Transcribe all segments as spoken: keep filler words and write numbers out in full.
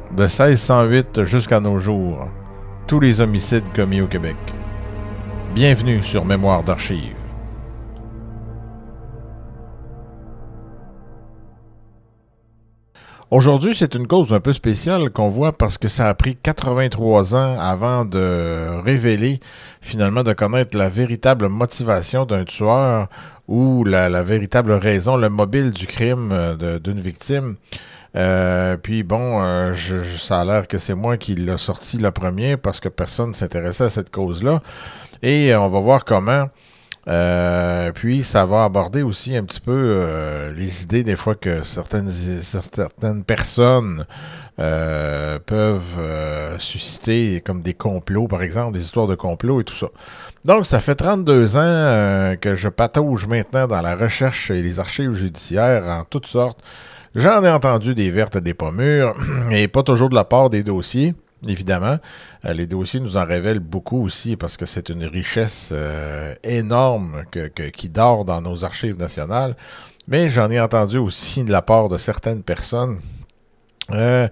de seize cent huit jusqu'à nos jours, tous les homicides commis au Québec. Bienvenue sur Mémoire d'archives. Aujourd'hui, c'est une cause un peu spéciale qu'on voit parce que ça a pris quatre-vingt-trois ans avant de révéler, finalement, de connaître la véritable motivation d'un tueur ou la, la véritable raison, le mobile du crime de, d'une victime. Euh, puis bon, euh, je, je, ça a l'air que c'est moi qui l'ai sorti le premier parce que personne ne s'intéressait à cette cause-là. Et euh, on va voir comment. Euh, puis ça va aborder aussi un petit peu euh, les idées des fois que certaines, certaines personnes euh, peuvent euh, susciter comme des complots, par exemple, des histoires de complots et tout ça. Donc ça fait trente-deux ans euh, que je patauge maintenant dans la recherche et les archives judiciaires en toutes sortes. J'en ai entendu des vertes et des pas mûres, et pas toujours de la part des dossiers, évidemment. Euh, les dossiers nous en révèlent beaucoup aussi, parce que c'est une richesse euh, énorme que, que, qui dort dans nos archives nationales. Mais j'en ai entendu aussi de la part de certaines personnes, euh,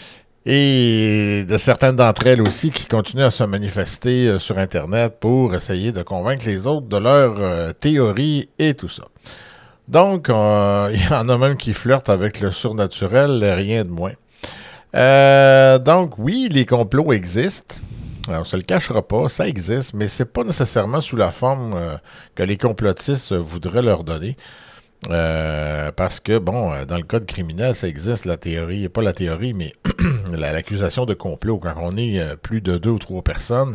et de certaines d'entre elles aussi, qui continuent à se manifester euh, sur Internet pour essayer de convaincre les autres de leur euh, théorie et tout ça. Donc, euh, il y en a même qui flirtent avec le surnaturel, rien de moins. Euh, donc, oui, les complots existent. Alors, on ne se le cachera pas, ça existe, mais c'est pas nécessairement sous la forme euh, que les complotistes voudraient leur donner. Euh, parce que, bon, dans le code criminel, ça existe, la théorie, pas la théorie, mais l'accusation de complot. Quand on est euh, plus de deux ou trois personnes,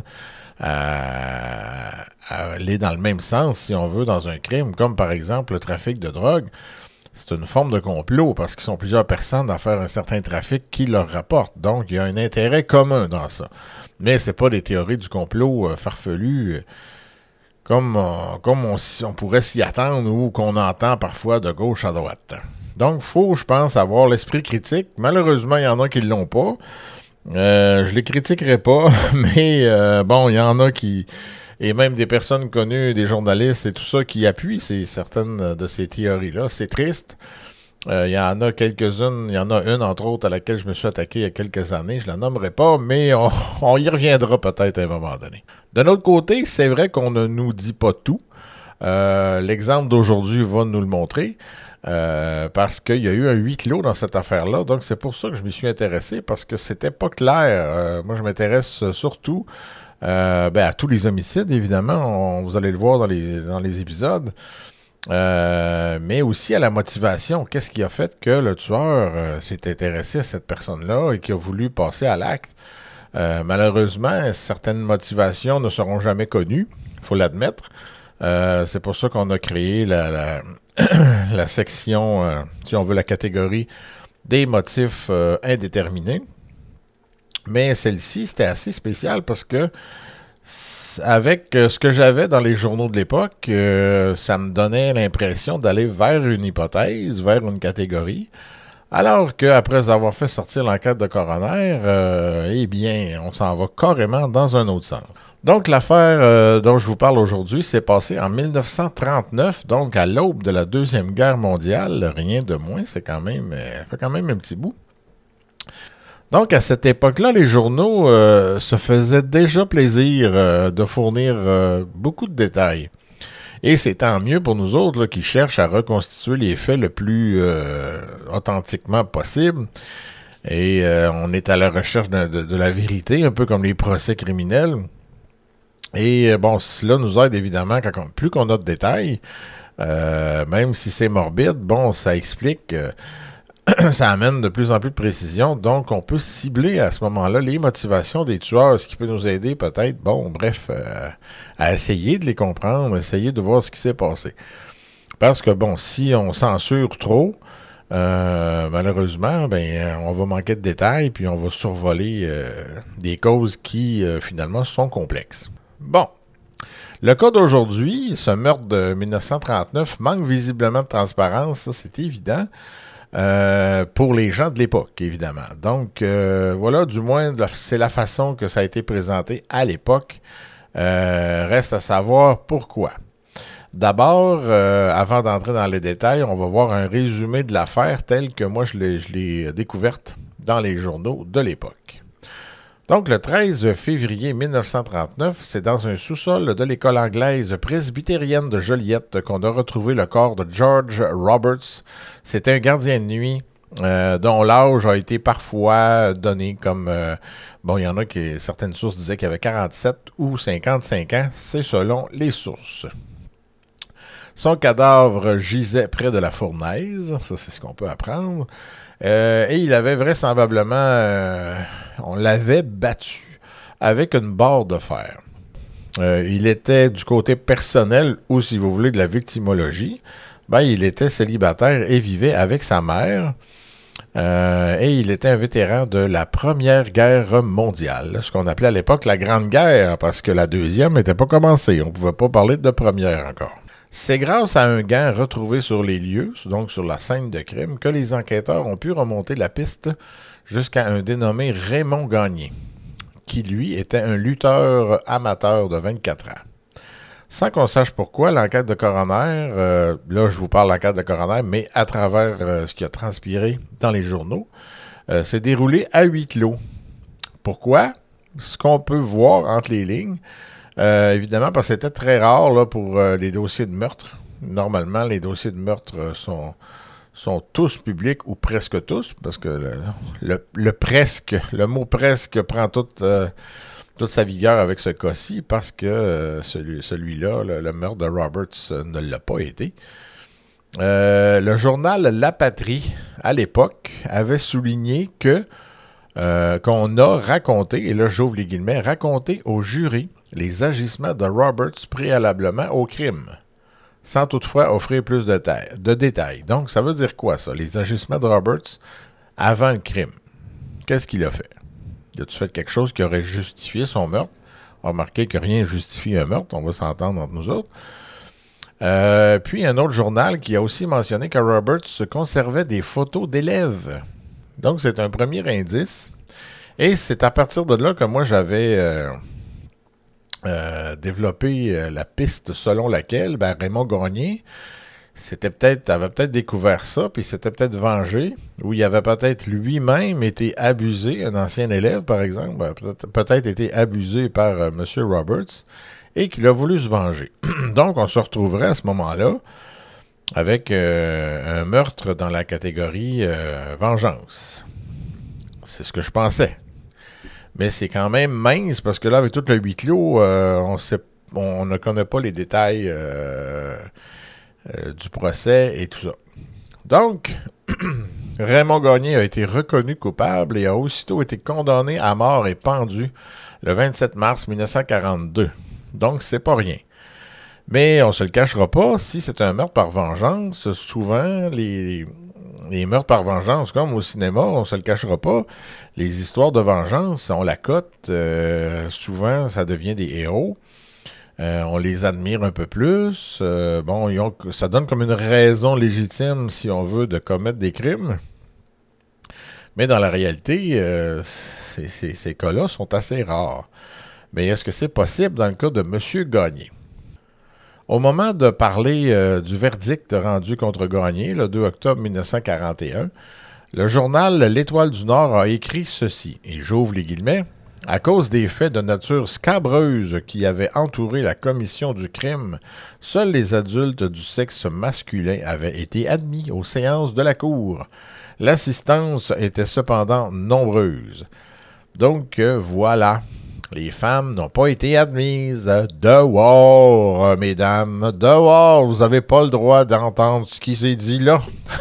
à, à aller dans le même sens, si on veut, dans un crime, comme par exemple le trafic de drogue, c'est une forme de complot parce qu'ils sont plusieurs personnes à faire un certain trafic qui leur rapporte. Donc, il y a un intérêt commun dans ça. Mais c'est pas des théories du complot euh, farfelues euh, comme, euh, comme on, on pourrait s'y attendre ou qu'on entend parfois de gauche à droite. Donc, il faut, je pense, avoir l'esprit critique. Malheureusement, il y en a qui ne l'ont pas. Euh, je les critiquerai pas, mais euh, bon, il y en a qui, et même des personnes connues, des journalistes et tout ça, qui appuient ces, certaines de ces théories-là. C'est triste. Euh, il y en a quelques-unes, il y en a une, entre autres, à laquelle je me suis attaqué il y a quelques années. Je la nommerai pas, mais on, on y reviendra peut-être à un moment donné. D'un autre côté, c'est vrai qu'on ne nous dit pas tout. Euh, l'exemple d'aujourd'hui va nous le montrer. Euh, parce qu'il y a eu un huis clos dans cette affaire-là. Donc, c'est pour ça que je m'y suis intéressé, parce que c'était pas clair. Euh, moi, je m'intéresse surtout euh, ben, à tous les homicides, évidemment. On, vous allez le voir dans les, dans les épisodes. Euh, mais aussi à la motivation. Qu'est-ce qui a fait que le tueur euh, s'est intéressé à cette personne-là et qui a voulu passer à l'acte? Euh, malheureusement, certaines motivations ne seront jamais connues, il faut l'admettre. Euh, c'est pour ça qu'on a créé la... la la section, euh, si on veut, la catégorie des motifs euh, indéterminés. Mais celle-ci, c'était assez spécial parce que avec euh, ce que j'avais dans les journaux de l'époque, euh, ça me donnait l'impression d'aller vers une hypothèse, vers une catégorie, alors qu'après avoir fait sortir l'enquête de coroner, euh, eh bien, on s'en va carrément dans un autre sens. Donc, l'affaire euh, dont je vous parle aujourd'hui s'est passée en mille neuf cent trente-neuf, donc à l'aube de la Deuxième Guerre mondiale, rien de moins, c'est quand même, euh, fait quand même un petit bout. Donc, à cette époque-là, les journaux euh, se faisaient déjà plaisir euh, de fournir euh, beaucoup de détails. Et c'est tant mieux pour nous autres là, qui cherchent à reconstituer les faits le plus euh, authentiquement possible. Et euh, on est à la recherche de, de, de la vérité, un peu comme les procès criminels. Et bon, cela nous aide évidemment, quand on, plus qu'on a de détails, euh, même si c'est morbide, bon, ça explique, euh, ça amène de plus en plus de précision, donc on peut cibler à ce moment-là les motivations des tueurs, ce qui peut nous aider peut-être, bon, bref, euh, à essayer de les comprendre, essayer de voir ce qui s'est passé. Parce que bon, si on censure trop, euh, malheureusement, ben, on va manquer de détails, puis on va survoler euh, des causes qui, euh, finalement, sont complexes. Bon, le cas d'aujourd'hui, ce meurtre de mille neuf cent trente-neuf, manque visiblement de transparence, ça c'est évident, euh, pour les gens de l'époque, évidemment. Donc, euh, voilà, du moins, c'est la façon que ça a été présenté à l'époque. Euh, reste à savoir pourquoi. D'abord, euh, avant d'entrer dans les détails, on va voir un résumé de l'affaire telle que moi je l'ai, je l'ai découverte dans les journaux de l'époque. Donc, le treize février mille neuf cent trente-neuf, c'est dans un sous-sol de l'école anglaise presbytérienne de Joliette qu'on a retrouvé le corps de George Roberts. C'était un gardien de nuit euh, dont l'âge a été parfois donné comme... Euh, bon, il y en a qui... Certaines sources disaient qu'il avait quarante-sept ou cinquante-cinq ans. C'est selon les sources. Son cadavre gisait près de la fournaise. Ça, c'est ce qu'on peut apprendre. Euh, et il avait vraisemblablement... Euh, on l'avait battu avec une barre de fer. Euh, il était du côté personnel ou, si vous voulez, de la victimologie. Ben, il était célibataire et vivait avec sa mère. Euh, et il était un vétéran de la Première Guerre mondiale, ce qu'on appelait à l'époque la Grande Guerre, parce que la Deuxième n'était pas commencée. On ne pouvait pas parler de Première encore. C'est grâce à un gant retrouvé sur les lieux, donc sur la scène de crime, que les enquêteurs ont pu remonter la piste jusqu'à un dénommé Raymond Gagné, qui lui était un lutteur amateur de vingt-quatre ans. Sans qu'on sache pourquoi, l'enquête de coroner, euh, là je vous parle de l'enquête de coroner, mais à travers euh, ce qui a transpiré dans les journaux, euh, s'est déroulée à huis clos. Pourquoi? Ce qu'on peut voir entre les lignes, euh, évidemment parce que c'était très rare là, pour euh, les dossiers de meurtre. Normalement, les dossiers de meurtre euh, sont... sont tous publics ou presque tous, parce que le, le, le presque, le mot presque prend toute, euh, toute sa vigueur avec ce cas-ci, parce que euh, celui, celui-là, le, le meurtre de Roberts, euh, ne l'a pas été. Euh, le journal La Patrie, à l'époque, avait souligné que euh, qu'on a raconté, et là j'ouvre les guillemets, raconté au jury les agissements de Roberts préalablement au crime, sans toutefois offrir plus de, ta- de détails. Donc, ça veut dire quoi, ça? Les agissements de Roberts avant le crime. Qu'est-ce qu'il a fait? Il a-tu fait quelque chose qui aurait justifié son meurtre? Remarquez que rien ne justifie un meurtre, on va s'entendre entre nous autres. Euh, puis, un autre journal qui a aussi mentionné que Roberts se conservait des photos d'élèves. Donc, c'est un premier indice. Et c'est à partir de là que moi, j'avais... Euh, Euh, développer euh, la piste selon laquelle ben, Raymond Gagné c'était peut-être, avait peut-être découvert ça, puis s'était peut-être vengé, ou il avait peut-être lui-même été abusé, un ancien élève par exemple, ben, peut-être, peut-être été abusé par euh, M. Roberts, et qu'il a voulu se venger. Donc on se retrouverait à ce moment-là avec euh, un meurtre dans la catégorie euh, vengeance. C'est ce que je pensais. Mais c'est quand même mince, parce que là, avec tout le huis clos, euh, on sait, on ne connaît pas les détails euh, euh, du procès et tout ça. Donc, Raymond Gagné a été reconnu coupable et a aussitôt été condamné à mort et pendu le vingt-sept mars mille neuf cent quarante-deux. Donc, c'est pas rien. Mais on se le cachera pas, si c'est un meurtre par vengeance, souvent, les... Les meurtres par vengeance, comme au cinéma, on ne se le cachera pas, les histoires de vengeance, on la cote, euh, souvent ça devient des héros, euh, on les admire un peu plus, euh, bon, ils ont, ça donne comme une raison légitime, si on veut, de commettre des crimes, mais dans la réalité, euh, ces, ces, ces cas-là sont assez rares. Mais est-ce que c'est possible dans le cas de M. Gagné? Au moment de parler euh, du verdict rendu contre Gagné, le deux octobre mille neuf cent quarante et un, le journal L'Étoile du Nord a écrit ceci, et j'ouvre les guillemets, « À cause des faits de nature scabreuse qui avaient entouré la commission du crime, seuls les adultes du sexe masculin avaient été admis aux séances de la cour. L'assistance était cependant nombreuse. Donc euh, voilà. » Les femmes n'ont pas été admises. Dehors, mesdames, dehors. Vous n'avez pas le droit d'entendre ce qui s'est dit là.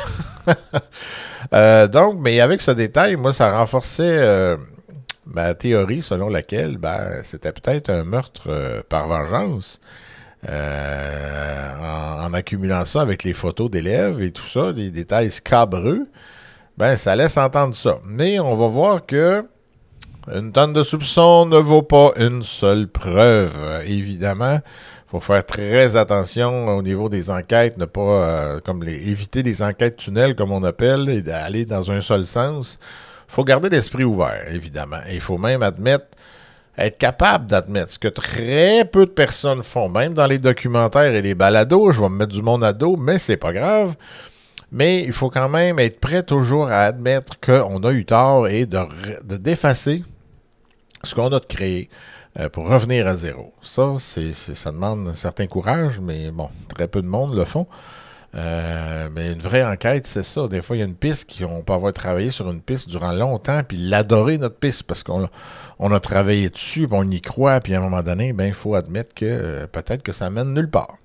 euh, donc, mais avec ce détail, moi, ça renforçait euh, ma théorie selon laquelle ben, c'était peut-être un meurtre euh, par vengeance. Euh, en, en accumulant ça avec les photos d'élèves et tout ça, des détails scabreux, ben, ça laisse entendre ça. Mais on va voir que une tonne de soupçons ne vaut pas une seule preuve. Évidemment, il faut faire très attention au niveau des enquêtes, ne pas euh, comme les, éviter les enquêtes tunnels, comme on appelle, et d'aller dans un seul sens. Il faut garder l'esprit ouvert, évidemment. Et il faut même admettre, être capable d'admettre ce que très peu de personnes font, même dans les documentaires et les balados. Je vais me mettre du monde à dos, mais c'est pas grave. Mais il faut quand même être prêt toujours à admettre qu'on a eu tort et de, de d'effacer ce qu'on a de créé euh, pour revenir à zéro. Ça, c'est, c'est, ça demande un certain courage, mais bon, très peu de monde le font. Euh, mais une vraie enquête, c'est ça. Des fois, il y a une piste qu'on peut avoir travaillé sur une piste durant longtemps, puis l'adorer, notre piste, parce qu'on on a travaillé dessus, puis on y croit, puis à un moment donné, ben, il faut admettre que euh, peut-être que ça mène nulle part.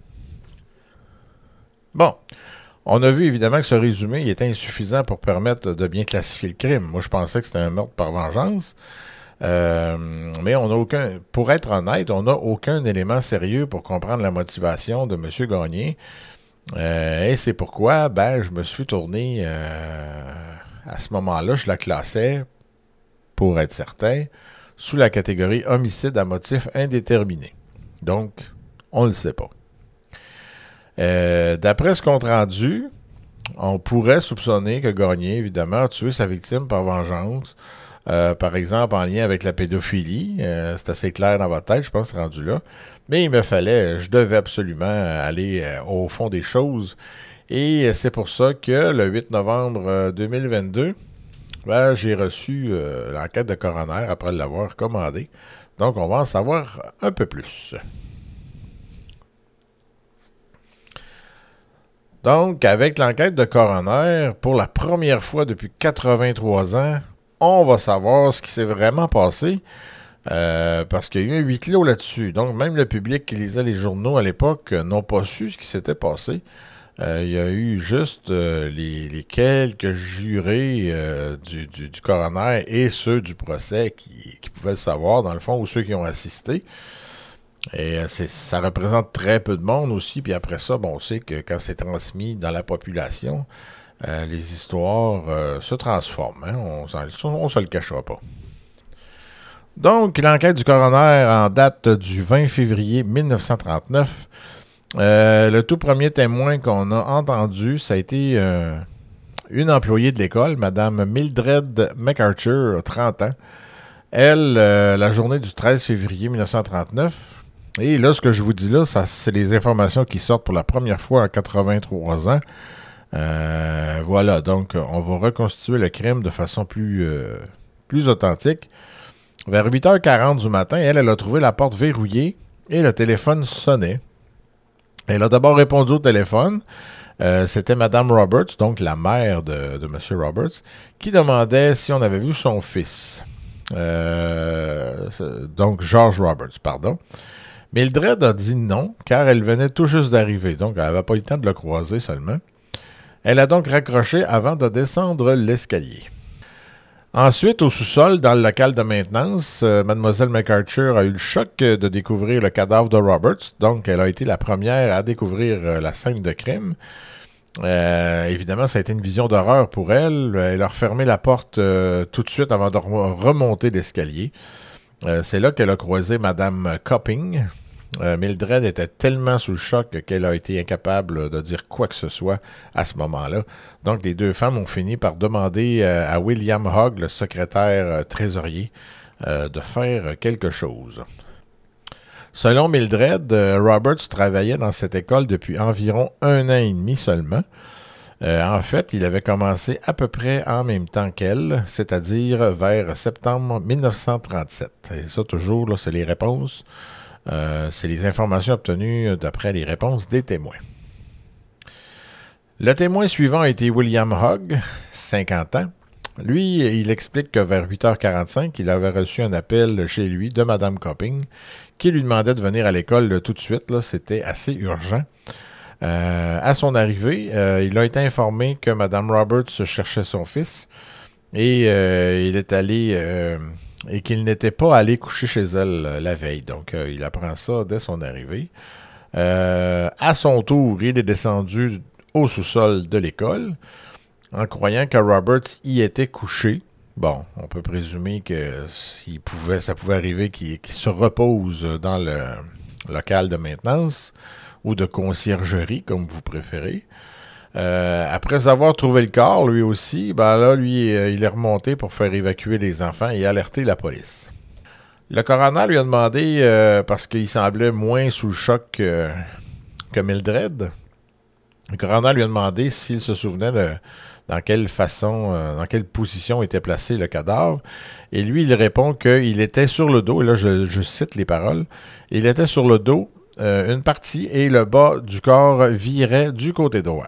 Bon. On a vu évidemment que ce résumé il était insuffisant pour permettre de bien classifier le crime. Moi, je pensais que c'était un meurtre par vengeance. Euh, mais on n'a aucun, pour être honnête, on n'a aucun élément sérieux pour comprendre la motivation de M. Gagné. Euh, et c'est pourquoi, ben, je me suis tourné euh, à ce moment-là, je la classais, pour être certain, sous la catégorie homicide à motif indéterminé. Donc, on ne le sait pas. Euh, d'après ce compte rendu, on pourrait soupçonner que Gagné, évidemment, a tué sa victime par vengeance. Euh, par exemple, en lien avec la pédophilie. Euh, c'est assez clair dans votre tête, je pense, rendu là. Mais il me fallait, je devais absolument aller euh, au fond des choses. Et c'est pour ça que le huit novembre deux mille vingt-deux, ben, j'ai reçu euh, l'enquête de coroner après l'avoir commandée. Donc, on va en savoir un peu plus. Donc, avec l'enquête de coroner, pour la première fois depuis quatre-vingt-trois ans, on va savoir ce qui s'est vraiment passé, euh, parce qu'il y a eu un huis clos là-dessus. Donc, même le public qui lisait les journaux à l'époque euh, n'ont pas su ce qui s'était passé. Euh, il y a eu juste euh, les, les quelques jurés euh, du, du, du coroner et ceux du procès qui, qui pouvaient le savoir, dans le fond, ou ceux qui ont assisté. Et euh, c'est, ça représente très peu de monde aussi. Puis après ça, bon, on sait que quand c'est transmis dans la population, euh, les histoires euh, se transforment. Hein? On ne se le cachera pas. Donc, l'enquête du coroner en date du vingt février mille neuf cent trente-neuf. Euh, le tout premier témoin qu'on a entendu, ça a été euh, une employée de l'école, Mme Mildred McArthur, trente ans. Elle, euh, la journée du treize février mille neuf cent trente-neuf. Et là, ce que je vous dis là, ça, c'est les informations qui sortent pour la première fois en quatre-vingt-trois ans. Euh, voilà, donc on va reconstituer le crime de façon plus, euh, plus authentique. Vers huit heures quarante du matin, elle, elle a trouvé la porte verrouillée et le téléphone sonnait. Elle a d'abord répondu au téléphone. Euh, c'était Mme Roberts, donc la mère de, de M. Roberts, qui demandait si on avait vu son fils. Euh, donc George Roberts, pardon. Mildred a dit non, car elle venait tout juste d'arriver, donc elle n'avait pas eu le temps de le croiser seulement. Elle a donc raccroché avant de descendre l'escalier. Ensuite, au sous-sol, dans le local de maintenance, euh, Mlle McArthur a eu le choc de découvrir le cadavre de Roberts, donc elle a été la première à découvrir euh, la scène de crime. Euh, évidemment, ça a été une vision d'horreur pour elle. Elle a refermé la porte euh, tout de suite avant de remonter l'escalier. Euh, c'est là qu'elle a croisé Mme Copping. Euh, Mildred était tellement sous le choc qu'elle a été incapable de dire quoi que ce soit à ce moment-là. Donc, les deux femmes ont fini par demander euh, à William Hogg, le secrétaire euh, trésorier, euh, de faire quelque chose. Selon Mildred, euh, Roberts travaillait dans cette école depuis environ un an et demi seulement. Euh, en fait, il avait commencé à peu près en même temps qu'elle, c'est-à-dire vers septembre mille neuf cent trente-sept. Et ça, toujours, là, c'est les réponses. Euh, c'est les informations obtenues d'après les réponses des témoins. Le témoin suivant a été William Hogg, cinquante ans. Lui, il explique que vers huit heures quarante-cinq, il avait reçu un appel chez lui de Mme Copping qui lui demandait de venir à l'école tout de suite. Là, c'était assez urgent. Euh, à son arrivée, euh, il a été informé que Mme Roberts cherchait son fils et euh, il est allé... Euh, et qu'il n'était pas allé coucher chez elle euh, la veille. Donc, euh, il apprend ça dès son arrivée. Euh, à son tour, il est descendu au sous-sol de l'école en croyant que Roberts y était couché. Bon, on peut présumer que il pouvait, ça pouvait arriver qu'il, qu'il se repose dans le local de maintenance ou de conciergerie, comme vous préférez. Euh, après avoir trouvé le corps, lui aussi, ben là, lui, euh, il est remonté pour faire évacuer les enfants et alerter la police. Le coroner lui a demandé, euh, parce qu'il semblait moins sous le choc que, que Mildred, Le coroner lui a demandé s'il se souvenait de dans quelle façon, euh, dans quelle position était placé le cadavre. Et lui, il répond qu'il était sur le dos, et là je, je cite les paroles, il était sur le dos, euh, une partie, et le bas du corps virait du côté droit.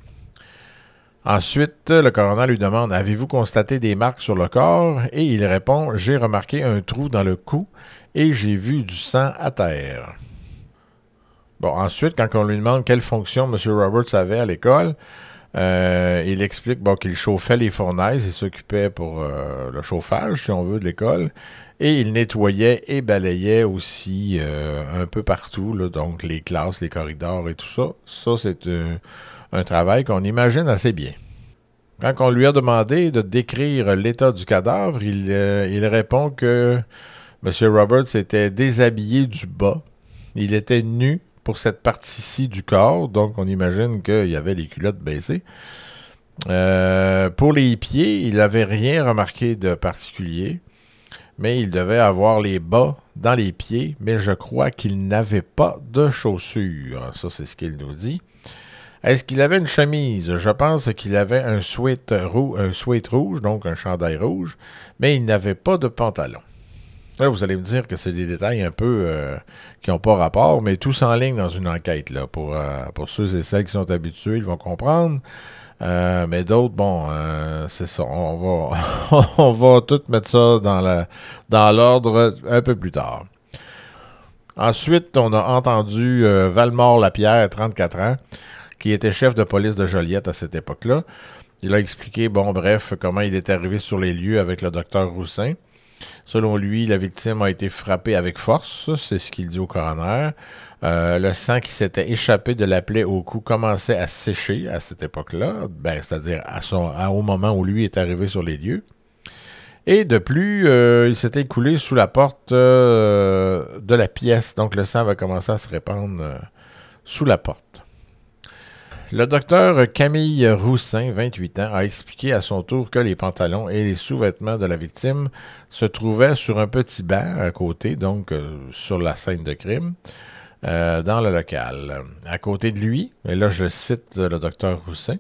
Ensuite, le coroner lui demande « Avez-vous constaté des marques sur le corps? » Et il répond « J'ai remarqué un trou dans le cou et j'ai vu du sang à terre. » Bon, ensuite, quand on lui demande quelle fonction M. Roberts avait à l'école, euh, il explique bon, qu'il chauffait les fournaises, il s'occupait pour euh, le chauffage, si on veut, de l'école, et il nettoyait et balayait aussi euh, un peu partout, là, donc les classes, les corridors et tout ça. Ça, c'est un, un travail qu'on imagine assez bien. Quand on lui a demandé de décrire l'état du cadavre, il, euh, il répond que M. Roberts était déshabillé du bas, il était nu pour cette partie-ci du corps, donc on imagine qu'il y avait les culottes baissées. Euh, pour les pieds, il n'avait rien remarqué de particulier, mais il devait avoir les bas dans les pieds, mais je crois qu'il n'avait pas de chaussures. Ça, c'est ce qu'il nous dit. Est-ce qu'il avait une chemise? Je pense qu'il avait un sweat, rou- un sweat rouge, donc un chandail rouge, mais il n'avait pas de pantalon. Là, vous allez me dire que c'est des détails un peu euh, qui n'ont pas rapport, mais tout s'enligne dans une enquête. Là, pour, euh, pour ceux et celles qui sont habitués, ils vont comprendre. Euh, mais d'autres, bon, euh, c'est ça. On va, on va tout mettre ça dans, la, dans l'ordre un peu plus tard. Ensuite, on a entendu euh, Valmore-Lapierre, trente-quatre ans, qui était chef de police de Joliette à cette époque-là. Il a expliqué, bon, bref, comment il est arrivé sur les lieux avec le docteur Roussin. Selon lui, la victime a été frappée avec force, c'est ce qu'il dit au coroner. Euh, le sang qui s'était échappé de la plaie au cou commençait à sécher à cette époque-là, ben, c'est-à-dire à son, à, au moment où lui est arrivé sur les lieux. Et de plus, euh, il s'était écoulé sous la porte euh, de la pièce, donc le sang avait commencé à se répandre euh, sous la porte. Le docteur Camille Roussin, vingt-huit ans, a expliqué à son tour que les pantalons et les sous-vêtements de la victime se trouvaient sur un petit banc à côté, donc euh, sur la scène de crime, euh, dans le local. À côté de lui, et là je cite le docteur Roussin,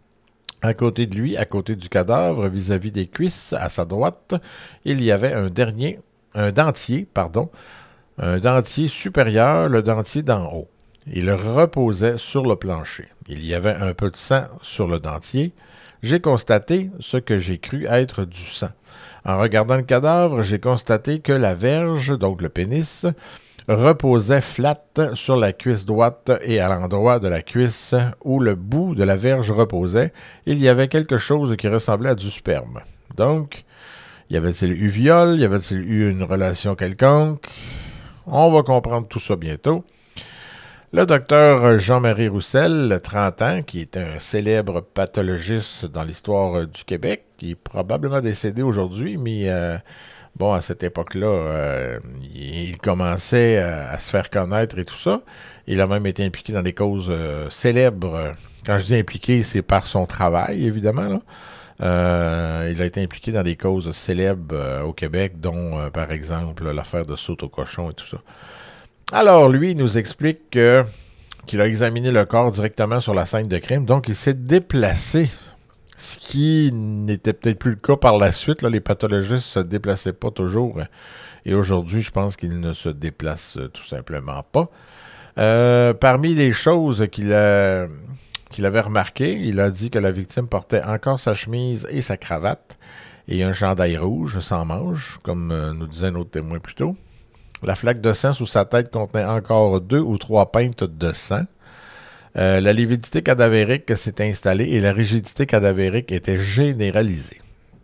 à côté de lui, à côté du cadavre, vis-à-vis des cuisses, à sa droite, il y avait un dernier, un dentier, pardon, un dentier supérieur, le dentier d'en haut. Il reposait sur le plancher. Il y avait un peu de sang sur le dentier. J'ai constaté ce que j'ai cru être du sang. En regardant le cadavre, j'ai constaté que la verge, donc le pénis, reposait flat sur la cuisse droite et à l'endroit de la cuisse où le bout de la verge reposait, il y avait quelque chose qui ressemblait à du sperme. Donc, y avait-il eu viol? Y avait-il eu une relation quelconque? On va comprendre tout ça bientôt. Le docteur Jean-Marie Roussel, trente ans, qui est un célèbre pathologiste dans l'histoire du Québec, qui est probablement décédé aujourd'hui, mais euh, bon, à cette époque-là, euh, il commençait à, à se faire connaître et tout ça. Il a même été impliqué dans des causes euh, célèbres. Quand je dis impliqué, c'est par son travail, évidemment, là. Euh, il a été impliqué dans des causes célèbres euh, au Québec, dont, euh, par exemple, l'affaire de saute au cochon et tout ça. Alors, lui, il nous explique que, qu'il a examiné le corps directement sur la scène de crime. Donc, il s'est déplacé, ce qui n'était peut-être plus le cas par la suite. Là, les pathologistes ne se déplaçaient pas toujours. Et aujourd'hui, je pense qu'ils ne se déplacent tout simplement pas. Euh, parmi les choses qu'il, a, qu'il avait remarquées, il a dit que la victime portait encore sa chemise et sa cravate et un chandail rouge sans manches, comme nous disait notre témoin plus tôt. La flaque de sang sous sa tête contenait encore deux ou trois pintes de sang. Euh, la lividité cadavérique s'est installée et la rigidité cadavérique était généralisée.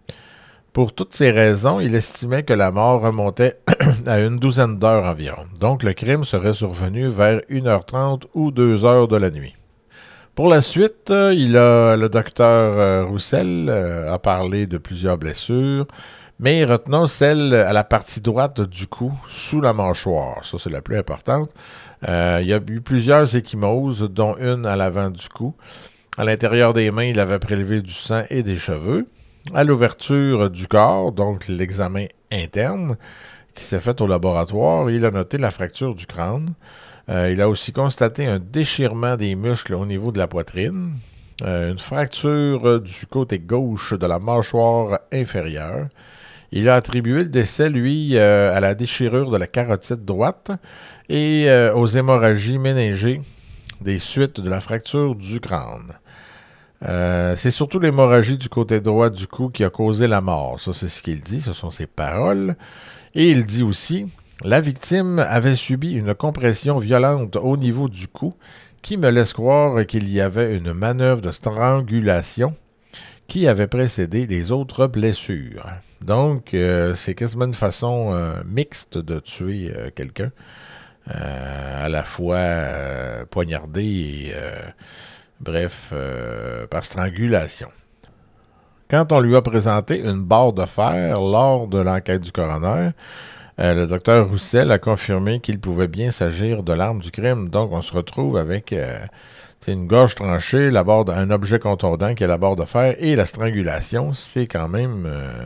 Pour toutes ces raisons, il estimait que la mort remontait à une douzaine d'heures environ. Donc le crime serait survenu vers une heure trente ou deux heures de la nuit. Pour la suite, il a, le docteur Roussel a parlé de plusieurs blessures, mais retenons celle à la partie droite du cou, sous la mâchoire. Ça, c'est la plus importante. Euh, il y a eu plusieurs ecchymoses, dont une à l'avant du cou. À l'intérieur des mains, il avait prélevé du sang et des cheveux. À l'ouverture du corps, donc l'examen interne qui s'est fait au laboratoire, il a noté la fracture du crâne. Euh, il a aussi constaté un déchirement des muscles au niveau de la poitrine, euh, une fracture du côté gauche de la mâchoire inférieure. Il a attribué le décès, lui, euh, à la déchirure de la carotide droite et euh, aux hémorragies méningées des suites de la fracture du crâne. Euh, c'est surtout l'hémorragie du côté droit du cou qui a causé la mort. Ça, c'est ce qu'il dit, ce sont ses paroles. Et il dit aussi, la victime avait subi une compression violente au niveau du cou qui me laisse croire qu'il y avait une manœuvre de strangulation qui avait précédé les autres blessures. Donc, euh, c'est quasiment une façon euh, mixte de tuer euh, quelqu'un, euh, à la fois euh, poignardé et, euh, bref, euh, par strangulation. Quand on lui a présenté une barre de fer lors de l'enquête du coroner, euh, le docteur Roussel a confirmé qu'il pouvait bien s'agir de l'arme du crime. Donc, on se retrouve avec euh, une gorge tranchée, la barre de, un objet contondant qui est la barre de fer et la strangulation. C'est quand même... Euh,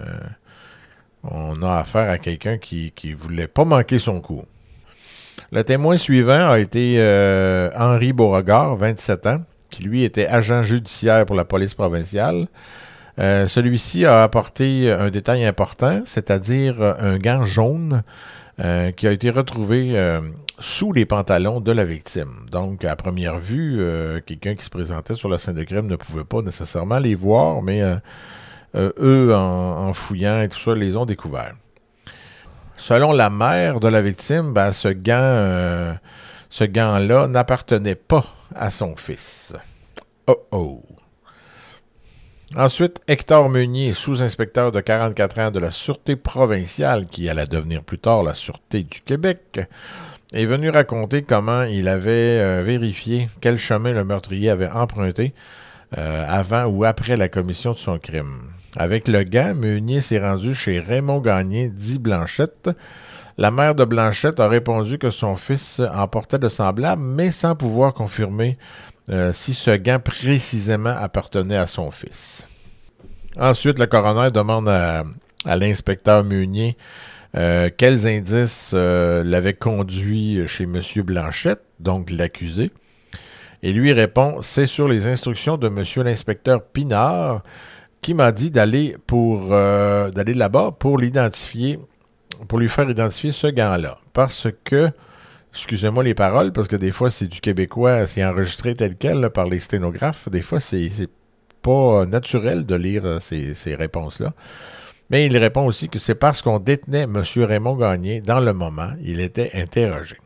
on a affaire à quelqu'un qui ne voulait pas manquer son coup. Le témoin suivant a été euh, Henri Beauregard, vingt-sept ans, qui lui était agent judiciaire pour la police provinciale. Euh, celui-ci a apporté un détail important, c'est-à-dire un gant jaune euh, qui a été retrouvé euh, sous les pantalons de la victime. Donc, à première vue, euh, quelqu'un qui se présentait sur la scène de crime ne pouvait pas nécessairement les voir, mais euh, euh, eux, en, en fouillant et tout ça, les ont découverts. Selon la mère de la victime, ben, ce gant, euh, ce gant-là n'appartenait pas à son fils. Oh oh! Ensuite, Hector Meunier, sous-inspecteur de quarante-quatre ans de la Sûreté provinciale, qui allait devenir plus tard la Sûreté du Québec, est venu raconter comment il avait euh, vérifié quel chemin le meurtrier avait emprunté euh, avant ou après la commission de son crime. Avec le gant, Meunier s'est rendu chez Raymond Gagné, dit Blanchette. La mère de Blanchette a répondu que son fils en portait de semblables, mais sans pouvoir confirmer Euh, si ce gant précisément appartenait à son fils. Ensuite, le coroner demande à, à l'inspecteur Meunier euh, quels indices euh, l'avaient conduit chez M. Blanchette, donc l'accusé. Et lui répond, c'est sur les instructions de M. l'inspecteur Pinard qui m'a dit d'aller pour euh, d'aller là-bas pour l'identifier, pour lui faire identifier ce gant-là. Parce que excusez-moi les paroles, parce que des fois, c'est du québécois, c'est enregistré tel quel là, par les sténographes. Des fois, c'est, c'est pas naturel de lire euh, ces, ces réponses-là. Mais il répond aussi que c'est parce qu'on détenait M. Raymond Gagné dans le moment, il était interrogé.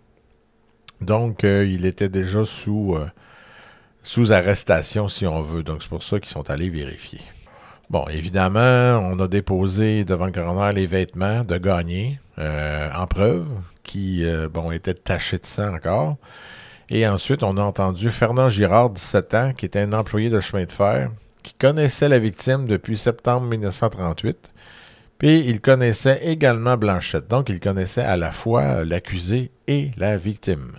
Donc, euh, il était déjà sous, euh, sous arrestation, si on veut. Donc, c'est pour ça qu'ils sont allés vérifier. Bon, évidemment, on a déposé devant le coroner les vêtements de Gagné euh, en preuve, qui, euh, bon, était taché de sang encore. Et ensuite, on a entendu Fernand Girard, dix-sept ans, qui était un employé de chemin de fer, qui connaissait la victime depuis septembre dix-neuf cent trente-huit. Puis, il connaissait également Blanchette. Donc, il connaissait à la fois l'accusé et la victime.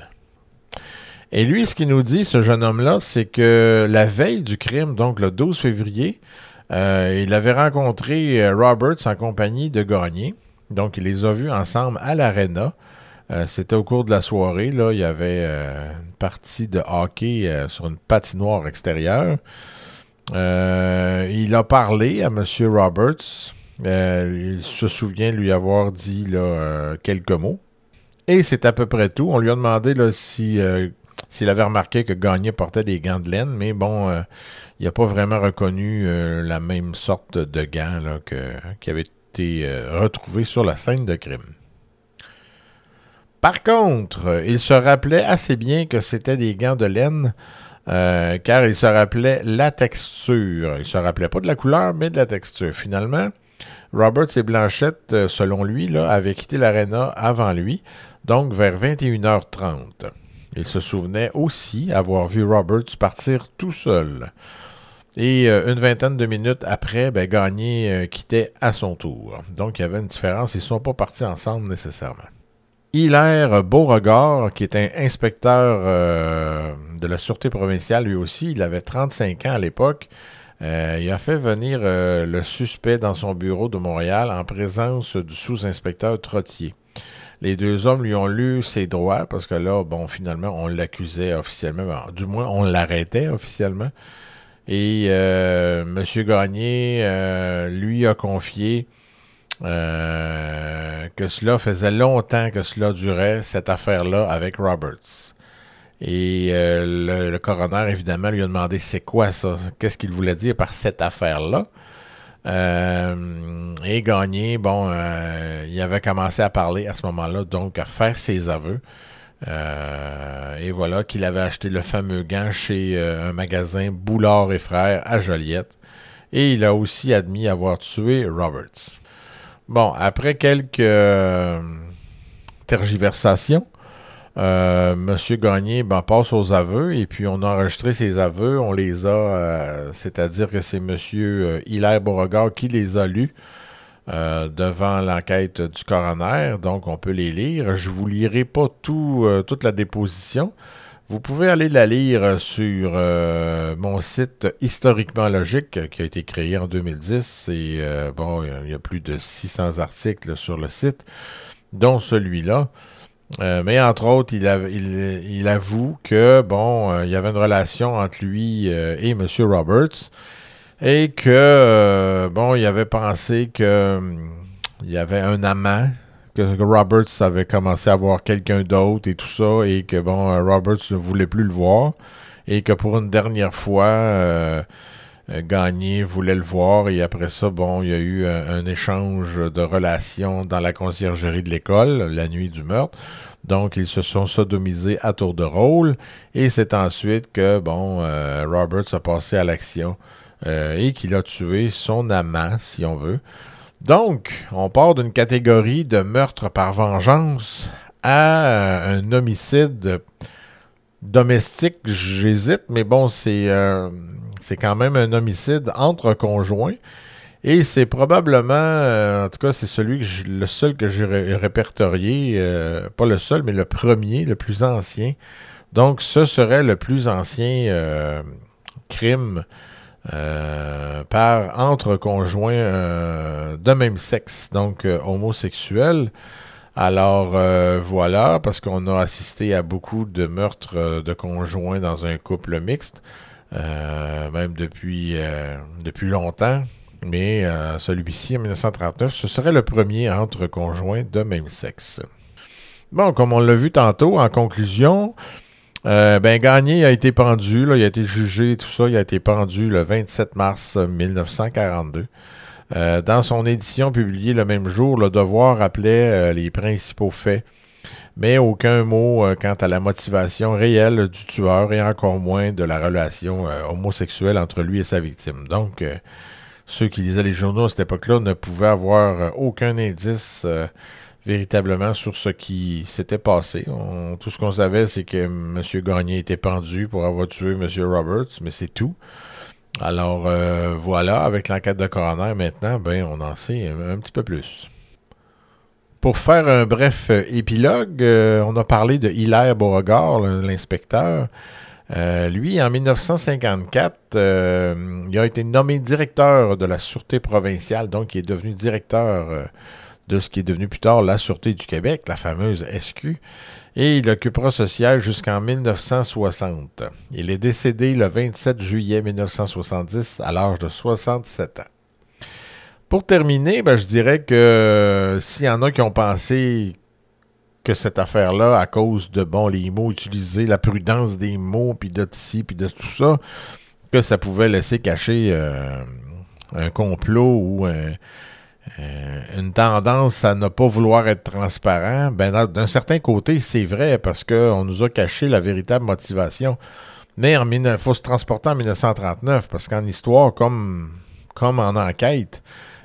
Et lui, ce qu'il nous dit, ce jeune homme-là, c'est que la veille du crime, donc le douze février, euh, il avait rencontré Roberts en compagnie de Gagné. Donc, il les a vus ensemble à l'Arena. Euh, c'était au cours de la soirée. Là, il y avait euh, une partie de hockey euh, sur une patinoire extérieure. Euh, il a parlé à M. Roberts. Euh, il se souvient lui avoir dit là, euh, quelques mots. Et c'est à peu près tout. On lui a demandé là, si, euh, s'il avait remarqué que Gagné portait des gants de laine, mais bon, euh, il n'a pas vraiment reconnu euh, la même sorte de gants là, que, qui avait été euh, retrouvés sur la scène de crime. Par contre, il se rappelait assez bien que c'était des gants de laine, euh, car il se rappelait la texture. Il se rappelait pas de la couleur, mais de la texture. Finalement, Roberts et Blanchette, selon lui, là, avaient quitté l'aréna avant lui, donc vers vingt et une heures trente. Il se souvenait aussi avoir vu Roberts partir tout seul. Et euh, une vingtaine de minutes après, ben, Gagné euh, quittait à son tour. Donc, il y avait une différence. Ils ne sont pas partis ensemble nécessairement. Hilaire Beauregard, qui est un inspecteur euh, de la Sûreté provinciale, lui aussi, il avait trente-cinq ans à l'époque. Euh, il a fait venir euh, le suspect dans son bureau de Montréal en présence du sous-inspecteur Trottier. Les deux hommes lui ont lu ses droits parce que là, bon, finalement, on l'accusait officiellement, bon, du moins, on l'arrêtait officiellement. Et euh, M. Gagné euh, lui a confié euh, que cela faisait longtemps que cela durait, cette affaire-là, avec Roberts. Et euh, le, le coroner, évidemment, lui a demandé c'est quoi ça? Qu'est-ce qu'il voulait dire par cette affaire-là? Euh, et Gagné, bon, euh, il avait commencé à parler à ce moment-là, donc à faire ses aveux. Euh, et voilà qu'il avait acheté le fameux gant chez euh, un magasin Boulard et Frères à Joliette. Et il a aussi admis avoir tué Roberts. Bon, après quelques euh, tergiversations, euh, M. Gagné ben, passe aux aveux et puis on a enregistré ses aveux. On les a, euh, c'est-à-dire que c'est M. Euh, Hilaire Beauregard qui les a lus euh, devant l'enquête du coroner. Donc, on peut les lire. Je ne vous lirai pas tout, euh, toute la déposition. Vous pouvez aller la lire sur euh, mon site Historiquement Logique qui a été créé en deux mille dix. Et euh, bon, il y a plus de six cents articles sur le site, dont celui-là. Euh, mais entre autres, il, av- il, il avoue que bon, euh, il y avait une relation entre lui euh, et M. Roberts et que euh, bon, il avait pensé que hum, il y avait un amant, que Roberts avait commencé à voir quelqu'un d'autre et tout ça, et que bon, euh, Roberts ne voulait plus le voir, et que pour une dernière fois, euh, euh, Gagné voulait le voir, et après ça, bon, il y a eu un, un échange de relations dans la conciergerie de l'école, la nuit du meurtre. Donc, ils se sont sodomisés à tour de rôle, et c'est ensuite que, bon, euh, Roberts a passé à l'action, euh, et qu'il a tué son amant, si on veut. Donc, on part d'une catégorie de meurtre par vengeance à euh, un homicide domestique, j'hésite, mais bon, c'est euh, c'est quand même un homicide entre conjoints. Et c'est probablement, euh, en tout cas, c'est celui que je- le seul que j'ai ré- répertorié, euh, pas le seul, mais le premier, le plus ancien. Donc, ce serait le plus ancien euh, crime euh, par entre conjoints euh, de même sexe, donc euh, homosexuels. Alors euh, voilà, parce qu'on a assisté à beaucoup de meurtres euh, de conjoints dans un couple mixte, euh, même depuis, euh, depuis longtemps. Mais euh, celui-ci, en mille neuf cent trente-neuf, ce serait le premier entre conjoints de même sexe. Bon, comme on l'a vu tantôt, en conclusion, euh, ben Gagné a été pendu, là, il a été jugé, tout ça, il a été pendu le vingt-sept mars mille neuf cent quarante-deux. Euh, dans son édition publiée le même jour, Le Devoir rappelait euh, les principaux faits, mais aucun mot euh, quant à la motivation réelle du tueur et encore moins de la relation euh, homosexuelle entre lui et sa victime. Donc, euh, ceux qui lisaient les journaux à cette époque-là ne pouvaient avoir euh, aucun indice euh, véritablement sur ce qui s'était passé. On- tout ce qu'on savait, c'est que M. Gagné était pendu pour avoir tué M. Roberts, mais c'est tout. Alors euh, voilà, avec l'enquête de coroner maintenant, ben on en sait un, un petit peu plus. Pour faire un bref euh, épilogue, euh, on a parlé de Hilaire Beauregard, le- l'inspecteur. Euh, lui, en mille neuf cent cinquante-quatre, euh, il a été nommé directeur de la Sûreté provinciale, donc il est devenu directeur euh, de ce qui est devenu plus tard la Sûreté du Québec, la fameuse S Q, et il occupera ce siège jusqu'en mille neuf cent soixante. Il est décédé le vingt-sept juillet mille neuf cent soixante-dix à l'âge de soixante-sept ans. Pour terminer, ben, je dirais que euh, s'il y en a qui ont pensé que cette affaire-là, à cause de bon les mots utilisés, la prudence des mots, puis de ci, puis de tout ça, que ça pouvait laisser cacher euh, un complot ou un, euh, une tendance à ne pas vouloir être transparent, ben d'un certain côté, c'est vrai, parce qu'on nous a caché la véritable motivation. Mais il faut se transporter en mille neuf cent trente-neuf, parce qu'en histoire, comme, comme en enquête,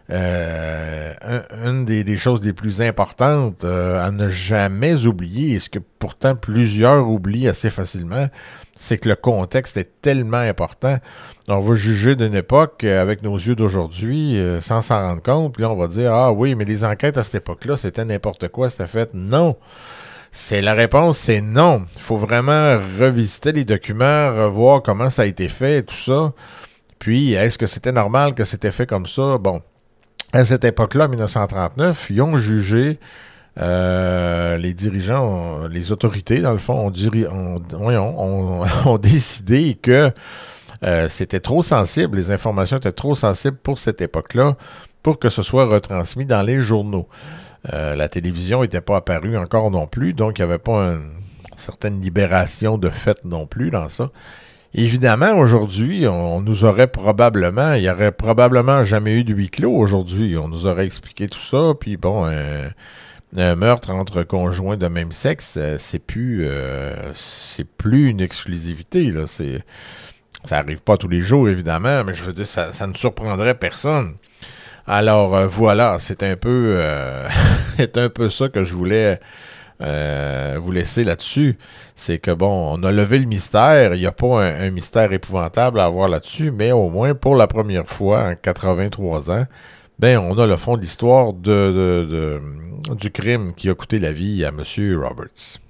euh, un, une des, des choses les plus importantes euh, à ne jamais oublier, et ce que pourtant plusieurs oublient assez facilement, c'est que le contexte est tellement important. On va juger d'une époque euh, avec nos yeux d'aujourd'hui euh, sans s'en rendre compte, puis là on va dire « Ah oui, mais les enquêtes à cette époque-là, c'était n'importe quoi, c'était fait. » Non! C'est la réponse, c'est non. Il faut vraiment revisiter les documents, revoir comment ça a été fait et tout ça. Puis, est-ce que c'était normal que c'était fait comme ça? Bon, à cette époque-là, en dix-neuf cent trente-neuf, ils ont jugé, euh, les dirigeants, les autorités, dans le fond, ont, diri- ont, voyons, ont, ont décidé que euh, c'était trop sensible, les informations étaient trop sensibles pour cette époque-là, pour que ce soit retransmis dans les journaux. Euh, la télévision n'était pas apparue encore non plus, donc il n'y avait pas une certaine libération de fait non plus dans ça. Évidemment, aujourd'hui, on, on nous aurait probablement, il n'y aurait probablement jamais eu de huis clos aujourd'hui. On nous aurait expliqué tout ça, puis bon, un, un meurtre entre conjoints de même sexe, euh, c'est plus, euh, c'est plus une exclusivité, là. C'est, ça arrive pas tous les jours, évidemment, mais je veux dire, ça, ça ne surprendrait personne. Alors euh, voilà, c'est un peu, euh, c'est un peu ça que je voulais euh, vous laisser là-dessus. C'est que bon, on a levé le mystère. Il n'y a pas un, un mystère épouvantable à avoir là-dessus, mais au moins pour la première fois en quatre-vingt-trois ans, ben on a le fond de l'histoire de, de, de, du crime qui a coûté la vie à M. Roberts.